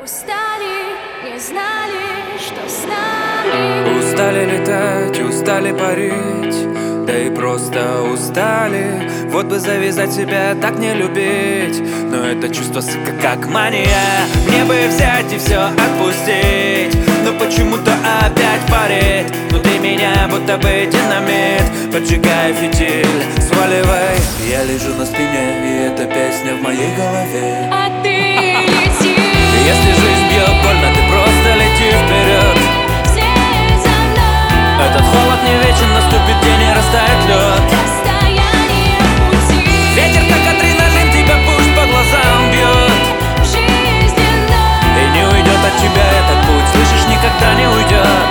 Устали, не знали, что с нами. Устали летать, устали парить, да и просто устали. Вот бы завязать себя, так не любить. Но это чувство, сука, как мания. Мне бы взять и все отпустить, но почему-то опять парит внутри меня, будто бы динамит. Поджигая фитиль, сваливай. Я лежу на спине, и эта песня в моей голове. А ты лети. Если жизнь бьет больно, ты просто лети вперед. Вслед за мной. Этот холод не вечен, наступит день и растает лед. Расстояние пути. Ветер как адреналин, тебя пусть по глазам бьет. Жизненно. И не уйдет от тебя этот путь, слышишь, никогда не уйдет.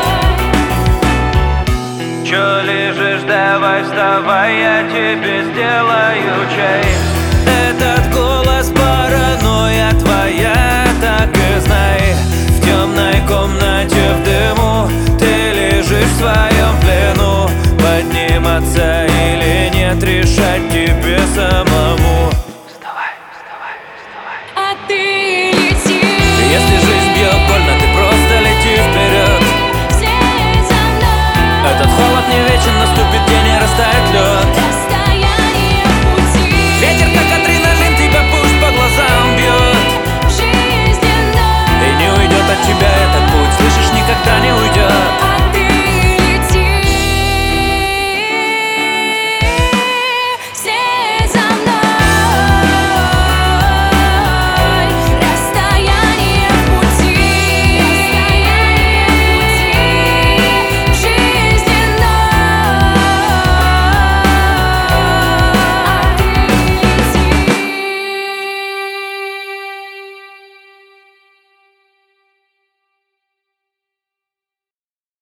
Чё лежишь, давай вставай, я тебе сделаю чай. Этот голос паранойя твоя, так и знай. В темной комнате в дыму ты лежишь в своем плену. Подниматься или нет, решать тебе самому.